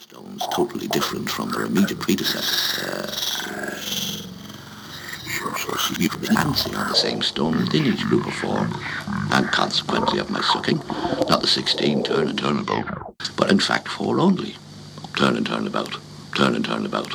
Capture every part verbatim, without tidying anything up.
Stones totally different from their immediate predecessors. Uh, you could be dancing on the same stone within each group of four, and consequently of my sucking, not the sixteen turn and turn about, but in fact four only. Turn and turn about, turn and turn about.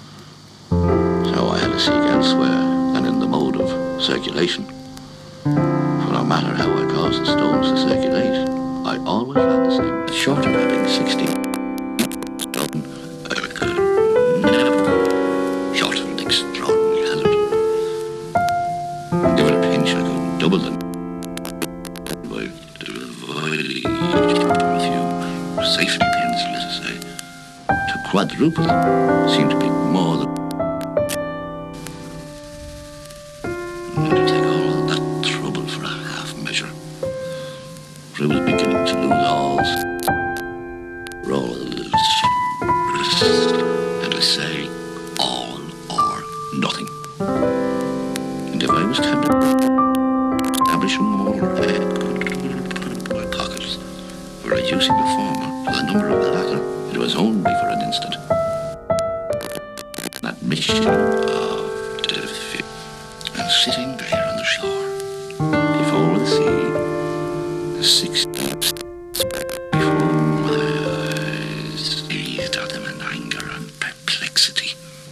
So I had to seek elsewhere than in the mode of circulation. For no matter how I caused the stones to circulate, I always ran the same. Short of having sixteen stone, I could never, short of an extraordinary hazard. Given a pinch, I could double them. By a few safety pins, let us say. To quadruple them seemed to be more than. And to take all that trouble for a half measure. For I was beginning to lose all. Roll and I say all or nothing. And if I was tempted to establish more in my pockets for reducing the former to the number of the latter, it was only for an instant. That mission of defeat, and sitting there on the shore, before the sea, the six steps before my eyes gazed at them in anger and perplexity.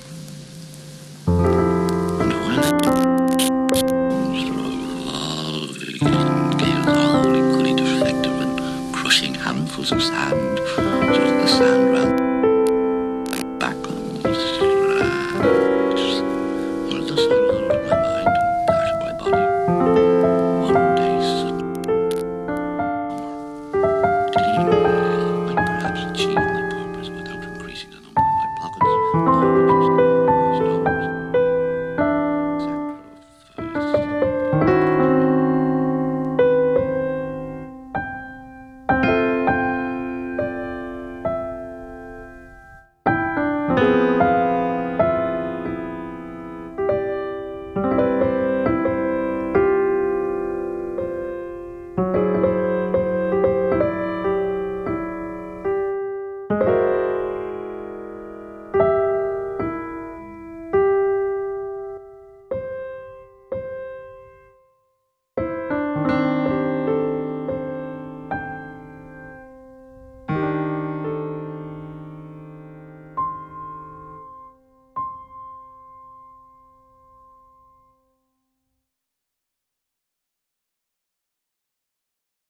And when it revolving gales all equally defective and crushing handfuls of sand, so that the sand